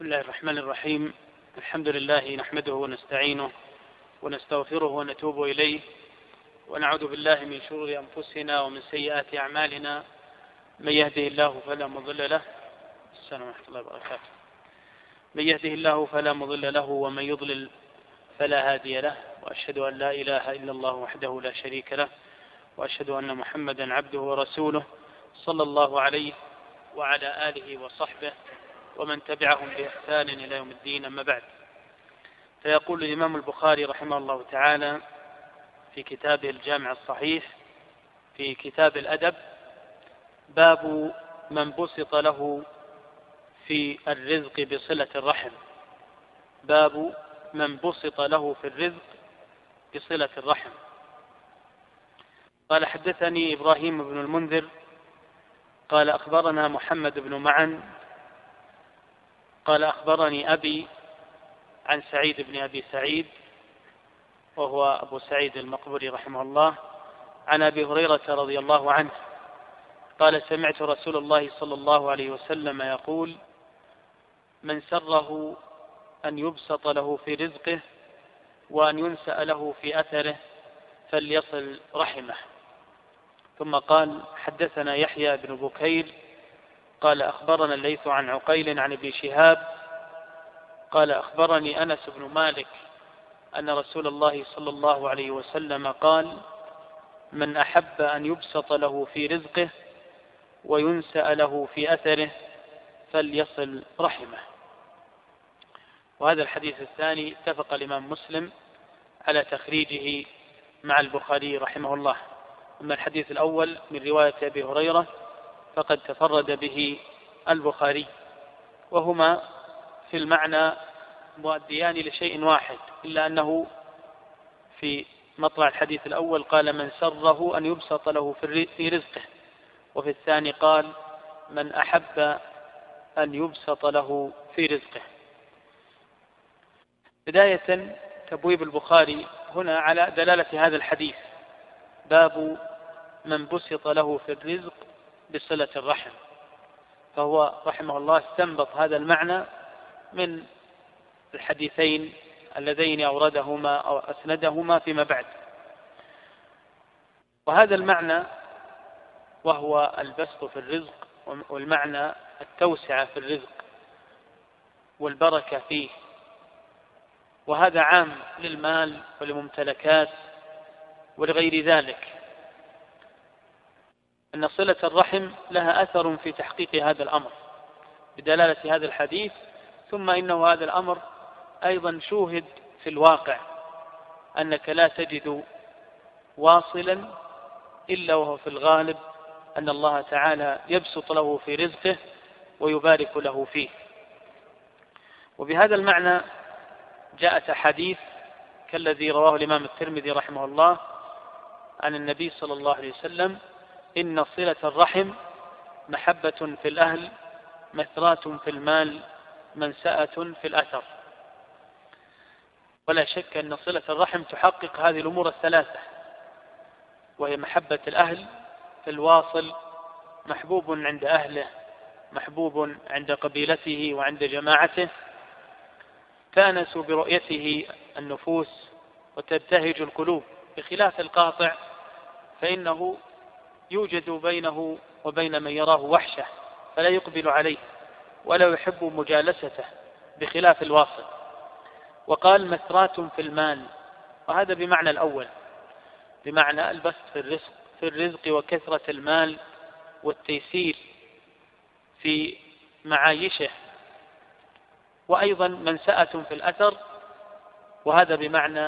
بسم الله الرحمن الرحيم. الحمد لله نحمده ونستعينه ونستغفره ونتوب إليه، ونعوذ بالله من شرور أنفسنا ومن سيئات أعمالنا. من يهده الله فلا مضل له. السلام ورحمة الله وبركاته. من يهده الله فلا مضل له ومن يضلل فلا هادي له، وأشهد أن لا إله إلا الله وحده لا شريك له، وأشهد أن محمدا عبده ورسوله صلى الله عليه وعلى آله وصحبه ومن تبعهم بإحسان إلى يوم الدين. أما بعد، فيقول الإمام البخاري رحمه الله تعالى في كتابه الجامع الصحيح في كتاب الأدب: باب من بسط له في الرزق بصلة الرحم. باب من بسط له في الرزق بصلة الرحم. قال: حدثني إبراهيم بن المنذر قال: أخبرنا محمد بن معن قال: أخبرني أبي عن سعيد بن أبي سعيد، وهو أبو سعيد المقبري رحمه الله، عن أبي هريرة رضي الله عنه قال: سمعت رسول الله صلى الله عليه وسلم يقول: من سره أن يبسط له في رزقه وأن ينسأ له في أثره فليصل رحمه. ثم قال: حدثنا يحيى بن بكير قال: أخبرنا الليث عن عقيل عن ابن شهاب قال: أخبرني أنس بن مالك أن رسول الله صلى الله عليه وسلم قال: من أحب أن يبسط له في رزقه وينسأ له في أثره فليصل رحمه. وهذا الحديث الثاني اتفق الإمام مسلم على تخريجه مع البخاري رحمه الله. أما الحديث الأول من رواية أبي هريرة فقد تفرد به البخاري، وهما في المعنى مؤديان لشيء واحد، إلا أنه في مطلع الحديث الأول قال: من سره أن يبسط له في رزقه، وفي الثاني قال: من أحب أن يبسط له في رزقه. بداية، تبويب البخاري هنا على دلالة هذا الحديث: باب من بسط له في الرزق بصلة الرحم. فهو رحمه الله استنبط هذا المعنى من الحديثين اللذين أوردهما أو أسندهما فيما بعد. وهذا المعنى وهو البسط في الرزق، والمعنى التوسعة في الرزق والبركة فيه، وهذا عام للمال ولممتلكات ولغير ذلك، أن صلة الرحم لها أثر في تحقيق هذا الأمر بدلالة هذا الحديث. ثم إنه هذا الأمر أيضا شوهد في الواقع، أنك لا تجد واصلا إلا وهو في الغالب أن الله تعالى يبسط له في رزقه ويبارك له فيه. وبهذا المعنى جاءت أحاديث كالذي رواه الإمام الترمذي رحمه الله عن النبي صلى الله عليه وسلم: إن صلة الرحم محبة في الأهل، مثرات في المال، منسأة في الأثر. ولا شك أن صلة الرحم تحقق هذه الأمور الثلاثة، وهي محبة الأهل، فالواصل محبوب عند أهله، محبوب عند قبيلته وعند جماعته، تأنس برؤيته النفوس وتبتهج القلوب، بخلاف القاطع فإنه يوجد بينه وبين من يراه وحشة فلا يقبل عليه ولا يحب مجالسته، بخلاف الواصل. وقال: مثرات في المال، وهذا بمعنى الأول، بمعنى البسط في الرزق وكثرة المال والتيسير في معايشه. وأيضا منسأة في الأثر، وهذا بمعنى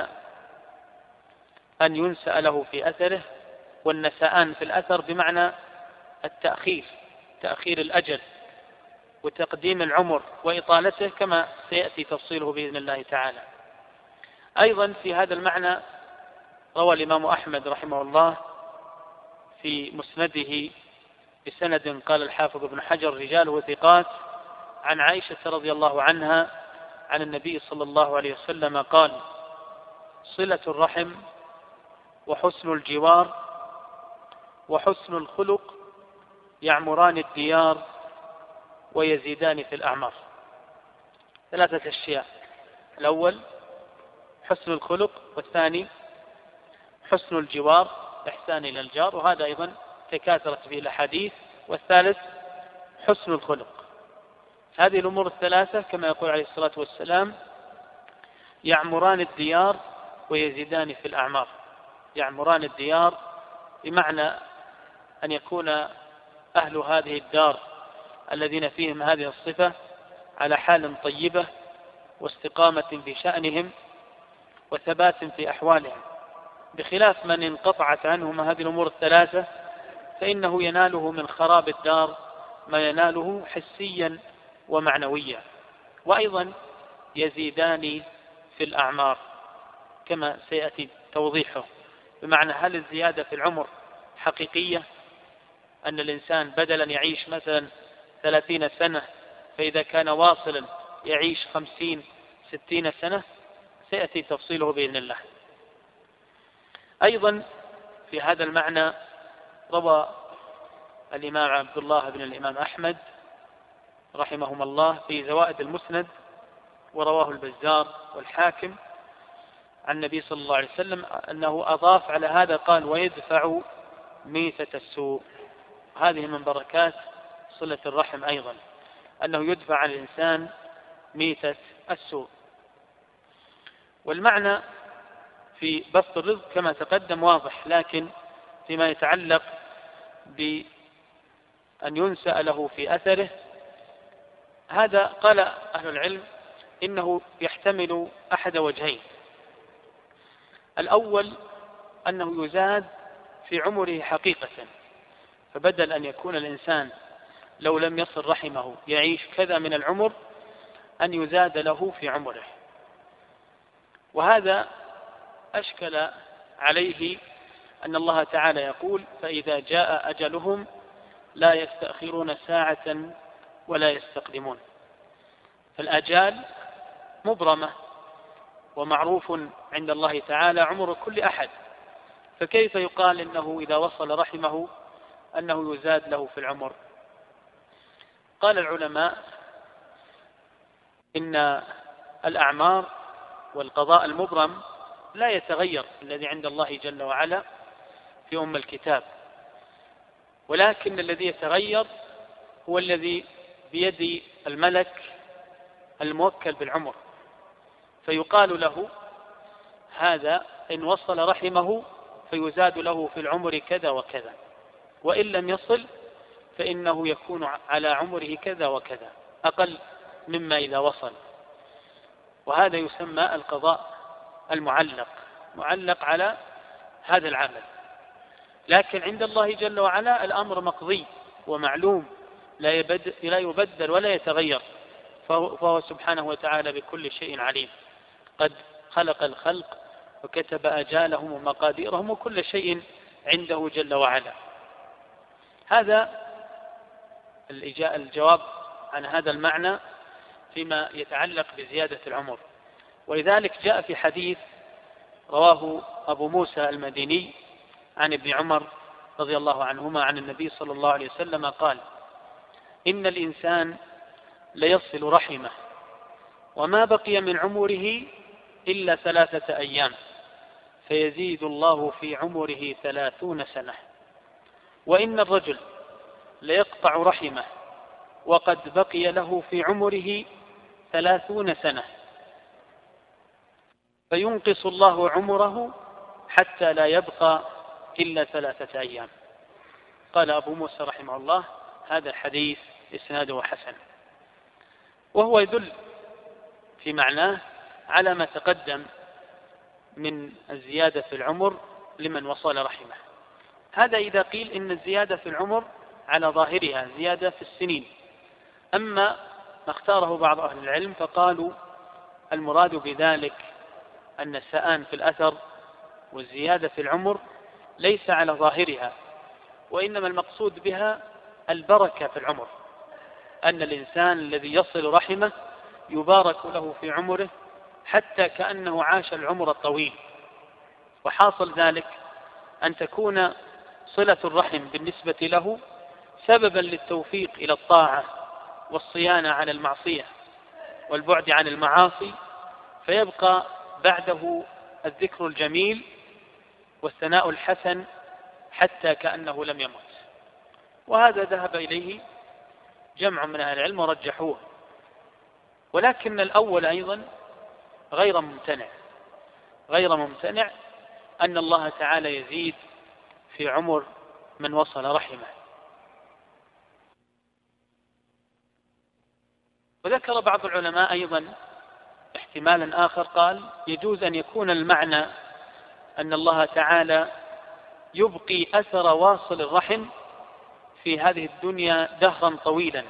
أن ينسأ له في أثره، والنسآن في الأثر بمعنى التأخير، تأخير الأجل وتقديم العمر وإطالته، كما سيأتي تفصيله بإذن الله تعالى. أيضا في هذا المعنى روى الإمام أحمد رحمه الله في مسنده بسند قال الحافظ ابن حجر: رجاله ثقات، عن عائشة رضي الله عنها عن النبي صلى الله عليه وسلم قال: صلة الرحم وحسن الجوار وحسن الخلق يعمران الديار ويزيدان في الأعمار. 3 أشياء: الأول حسن الخلق، والثاني حسن الجوار، إحسان إلى الجار، وهذا أيضا تكاثرت به الأحاديث، والثالث حسن الخلق. هذه الأمور الثلاثة كما يقول عليه الصلاة والسلام يعمران الديار ويزيدان في الأعمار. يعمران الديار بمعنى أن يكون أهل هذه الدار الذين فيهم هذه الصفة على حال طيبة واستقامة في شأنهم وثبات في أحوالهم، بخلاف من انقطعت عنهم هذه الأمور الثلاثة فإنه يناله من خراب الدار ما يناله حسيا ومعنويا. وأيضا يزيدان في الأعمار كما سيأتي توضيحه، بمعنى هل الزيادة في العمر حقيقية، أن الإنسان بدلا يعيش مثلا 30 سنة فإذا كان واصلا يعيش 50-60 سنة، سيأتي تفصيله بإذن الله. أيضا في هذا المعنى روى الإمام عبد الله بن الإمام أحمد رحمهما الله في زوائد المسند، ورواه البزار والحاكم عن النبي صلى الله عليه وسلم أنه أضاف على هذا قال: ويدفع ميتة السوء. هذه من بركات صلة الرحم أيضا، أنه يدفع عن الإنسان ميتة السوء. والمعنى في بسط الرزق كما تقدم واضح، لكن فيما يتعلق بأن ينسأ له في أثره، هذا قال أهل العلم إنه يحتمل أحد وجهين: الأول أنه يزاد في عمره حقيقة، فبدل أن يكون الإنسان لو لم يصل رحمه يعيش كذا من العمر، أن يزاد له في عمره. وهذا أشكل عليه أن الله تعالى يقول: فإذا جاء أجلهم لا يستأخرون ساعة ولا يستقدمون. فالآجال مبرمة، ومعروف عند الله تعالى عمر كل أحد، فكيف يقال إنه إذا وصل رحمه أنه يزاد له في العمر؟ قال العلماء إن الأعمار والقضاء المبرم لا يتغير الذي عند الله جل وعلا في أم الكتاب، ولكن الذي يتغير هو الذي بيد الملك الموكل بالعمر، فيقال له هذا إن وصل رحمه فيزاد له في العمر كذا وكذا، وإن لم يصل فإنه يكون على عمره كذا وكذا أقل مما إذا وصل. وهذا يسمى القضاء المعلق، معلق على هذا العمل. لكن عند الله جل وعلا الأمر مقضي ومعلوم، لا يبدل ولا يتغير، فهو سبحانه وتعالى بكل شيء عليم، قد خلق الخلق وكتب أجالهم ومقاديرهم، وكل شيء عنده جل وعلا. هذا الجواب عن هذا المعنى فيما يتعلق بزيادة العمر. ولذلك جاء في حديث رواه أبو موسى المديني عن ابن عمر رضي الله عنهما عن النبي صلى الله عليه وسلم قال: إن الإنسان ليصل رحمه وما بقي من عمره إلا 3 أيام، فيزيد الله في عمره 30 سنة. وإن الرجل ليقطع رحمه وقد بقي له في عمره 30 سنة، فينقص الله عمره حتى لا يبقى إلا 3 أيام. قال أبو موسى رحمه الله: هذا الحديث إسناده حسن، وهو يدل في معناه على ما تقدم من الزيادة في العمر لمن وصل رحمه. هذا إذا قيل إن الزيادة في العمر على ظاهرها زيادة في السنين. أما ما اختاره بعض أهل العلم فقالوا المراد بذلك أن السآن في الأثر والزيادة في العمر ليس على ظاهرها، وإنما المقصود بها البركة في العمر، أن الإنسان الذي يصل رحمه يبارك له في عمره حتى كأنه عاش العمر الطويل. وحاصل ذلك أن تكون صلة الرحم بالنسبة له سببا للتوفيق إلى الطاعة والصيانة على المعصية، والبعد عن المعاصي، فيبقى بعده الذكر الجميل والثناء الحسن حتى كأنه لم يمت. وهذا ذهب إليه جمع من أهل العلم ورجحوه، ولكن الأول أيضا غير ممتنع أن الله تعالى يزيد في عمر من وصل رحمه. وذكر بعض العلماء أيضا احتمالا آخر، قال يجوز أن يكون المعنى أن الله تعالى يبقي أثر واصل الرحم في هذه الدنيا دهرا طويلا،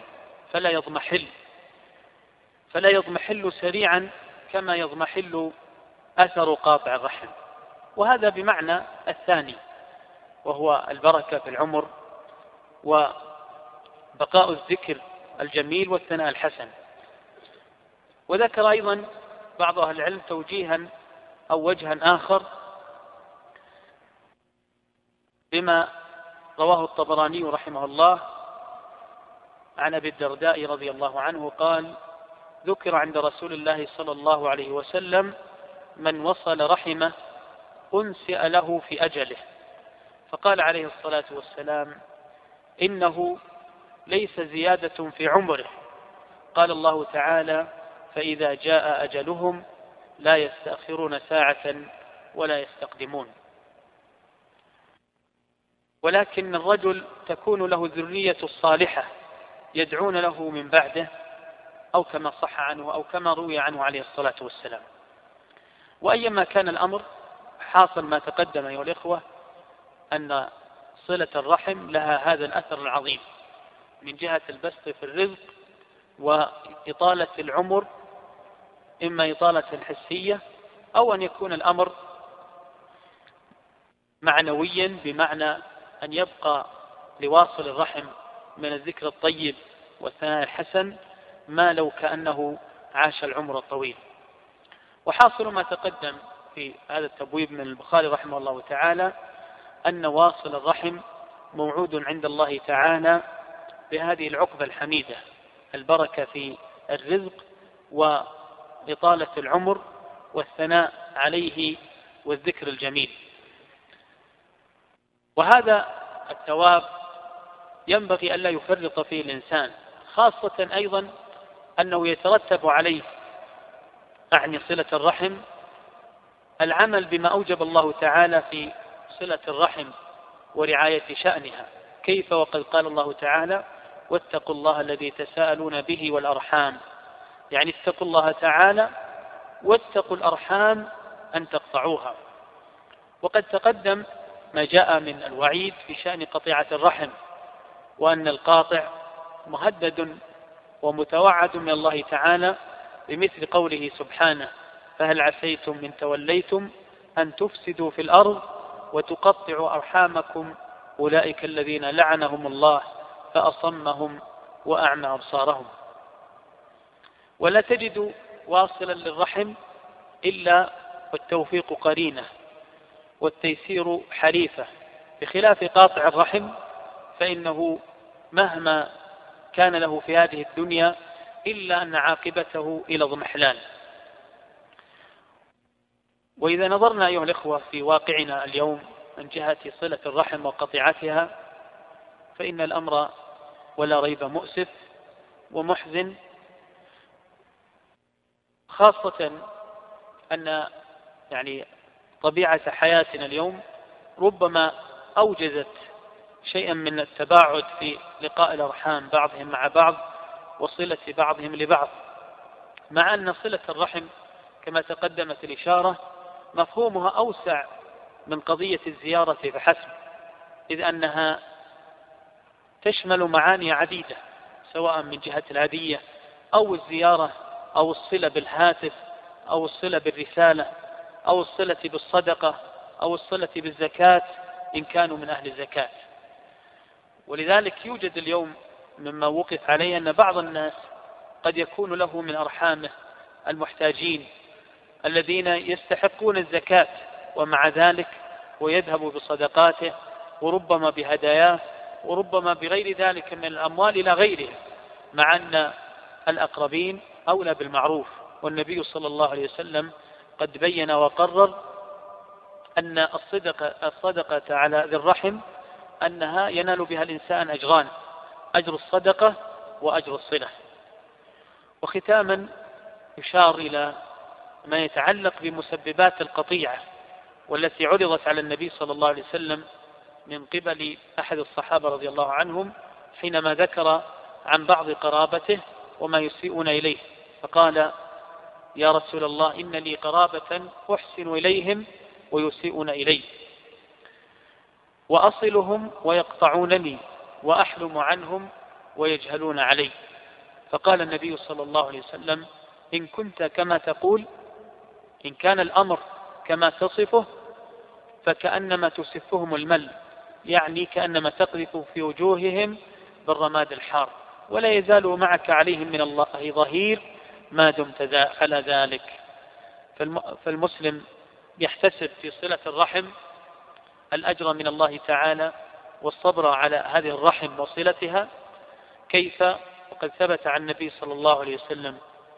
فلا يضمحل سريعا كما يضمحل أثر قاطع الرحم. وهذا بمعنى الثاني، وهو البركة في العمر وبقاء الذكر الجميل والثناء الحسن. وذكر أيضا بعض أهل العلم توجيها أو وجها آخر بما رواه الطبراني رحمه الله عن أبي الدرداء رضي الله عنه قال: ذكر عند رسول الله صلى الله عليه وسلم من وصل رحمه أنسئ له في أجله، فقال عليه الصلاة والسلام: إنه ليس زيادة في عمره. قال الله تعالى: فإذا جاء أجلهم لا يستأخرون ساعة ولا يستقدمون. ولكن الرجل تكون له ذرية الصالحة يدعون له من بعده، أو كما صح عنه أو كما روي عنه عليه الصلاة والسلام. وأيما كان الأمر، حاصل ما تقدم أيها الإخوة أن صلة الرحم لها هذا الأثر العظيم من جهة البسط في الرزق وإطالة العمر، إما إطالة حسية أو أن يكون الأمر معنويا، بمعنى أن يبقى لواصل الرحم من الذكر الطيب والثناء الحسن ما لو كأنه عاش العمر الطويل. وحاصل ما تقدم في هذا التبويب من البخاري رحمه الله تعالى أن واصل الرحم موعود عند الله تعالى بهذه العقبة الحميدة: البركة في الرزق وإطالة العمر والثناء عليه والذكر الجميل. وهذا الثواب ينبغي ألا يفرط فيه الإنسان، خاصة أيضا أنه يترتب عليه أعني صلة الرحم العمل بما أوجب الله تعالى في صلة الرحم ورعاية شأنها. كيف وقد قال الله تعالى: واتقوا الله الذي تساءلون به والأرحام، يعني اتقوا الله تعالى واتقوا الأرحام أن تقطعوها. وقد تقدم ما جاء من الوعيد في شأن قطيعة الرحم، وأن القاطع مهدد ومتوعد من الله تعالى بمثل قوله سبحانه: فهل عسيتم إن توليتم أن تفسدوا في الأرض وتقطعوا أرحامكم أولئك الذين لعنهم الله فأصمهم وأعمى أبصارهم. ولا تجد واصلا للرحم إلا والتوفيق قرينه والتيسير حليفه، بخلاف قاطع الرحم فإنه مهما كان له في هذه الدنيا إلا أن عاقبته إلى اضمحلال. وإذا نظرنا أيها الإخوة في واقعنا اليوم من جهة صلة الرحم وقطيعتها، فإن الأمر ولا ريب مؤسف ومحزن، خاصة أن طبيعة حياتنا اليوم ربما أوجزت شيئا من التباعد في لقاء الأرحام بعضهم مع بعض وصلة بعضهم لبعض، مع أن صلة الرحم كما تقدمت الإشارة مفهومها أوسع من قضية الزيارة فحسب، إذ أنها تشمل معاني عديدة، سواء من جهة الهدية أو الزيارة أو الصلة بالهاتف أو الصلة بالرسالة أو الصلة بالصدقة أو الصلة بالزكاة إن كانوا من أهل الزكاة. ولذلك يوجد اليوم مما وقف عليه أن بعض الناس قد يكون له من أرحامه المحتاجين الذين يستحقون الزكاة، ومع ذلك ويذهب بصدقاته وربما بهداياه وربما بغير ذلك من الأموال إلى غيره، مع أن الأقربين أولى بالمعروف. والنبي صلى الله عليه وسلم قد بين وقرر أن الصدقة على ذي الرحم أنها ينال بها الإنسان أجران: أجر الصدقة وأجر الصلة. وختاما يشار إلى ما يتعلق بمسببات القطيعة والتي عرضت على النبي صلى الله عليه وسلم من قبل أحد الصحابة رضي الله عنهم حينما ذكر عن بعض قرابته وما يسيئون إليه، فقال: يا رسول الله، إن لي قرابة أحسن إليهم ويسيئون إلي، وأصلهم ويقطعونني، وأحلم عنهم ويجهلون علي. فقال النبي صلى الله عليه وسلم: إن كنت كما تقول، إن كان الأمر كما تصفه، فكأنما تسفهم المل، يعني كأنما تقذف في وجوههم بالرماد الحار، ولا يزال معك عليهم من الله ظهير ما دمت على ذلك. فالمسلم يحتسب في صلة الرحم الأجر من الله تعالى والصبر على هذه الرحم وصلتها. كيف؟ وقد ثبت عن النبي صلى الله عليه وسلم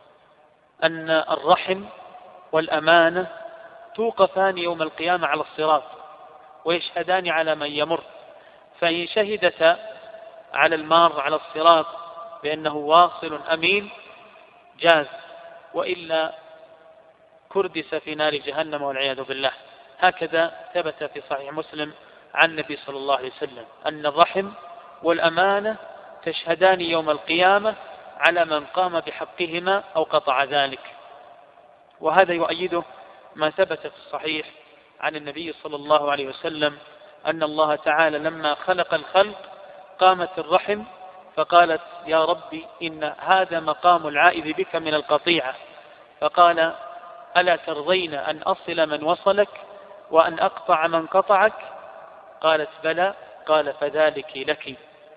أن الرحم والأمانة توقفان يوم القيامة على الصراط ويشهدان على من يمر، فإن شهدت على المار على الصراط بأنه واصل أمين جاز، وإلا كردس في نار جهنم والعياذ بالله. هكذا ثبت في صحيح مسلم عن النبي صلى الله عليه وسلم أن الرحم والأمانة تشهدان يوم القيامة على من قام بحقهما أو قطع ذلك. وهذا يؤيده ما ثبت في الصحيح عن النبي صلى الله عليه وسلم أن الله تعالى لما خلق الخلق قامت الرحم فقالت: يا ربي، إن هذا مقام العائذ بك من القطيعة. فقال: ألا ترضين أن أصل من وصلك وأن أقطع من قطعك؟ قالت: بلى. قال: فذلك لك.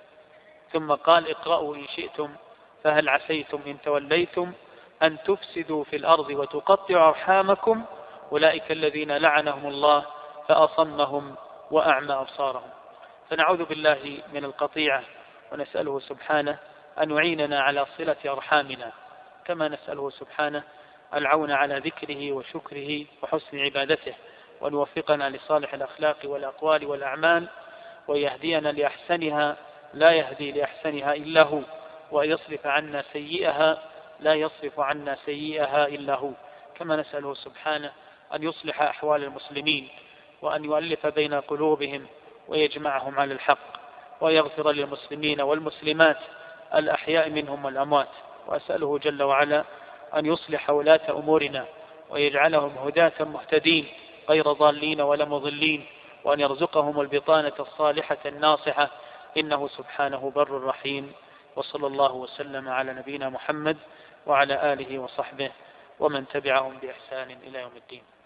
ثم قال: اقرأوا إن شئتم فهل عسيتم إن توليتم أن تفسدوا في الأرض وتقطعوا أرحامكم أولئك الذين لعنهم الله فأصمهم وأعمى أبصارهم. فنعوذ بالله من القطيعة، ونسأله سبحانه أن يعيننا على صلة أرحامنا، كما نسأله سبحانه العون على ذكره وشكره وحسن عبادته، وأن يوفقنا لصالح الأخلاق والأقوال والأعمال، ويهدينا لأحسنها لا يهدي لأحسنها إلا هو، ويصرف عنا سيئها لا يصرف عنا سيئها إلا هو. كما نسأله سبحانه أن يصلح أحوال المسلمين، وأن يؤلف بين قلوبهم ويجمعهم على الحق، ويغفر للمسلمين والمسلمات الأحياء منهم والأموات. وأسأله جل وعلا أن يصلح ولاة أمورنا ويجعلهم هداة مهتدين غير ضالين ولا مضلين، وأن يرزقهم البطانة الصالحة الناصحة، إنه سبحانه بر رحيم. وصلى الله وسلم على نبينا محمد وعلى آله وصحبه ومن تبعهم بإحسان إلى يوم الدين.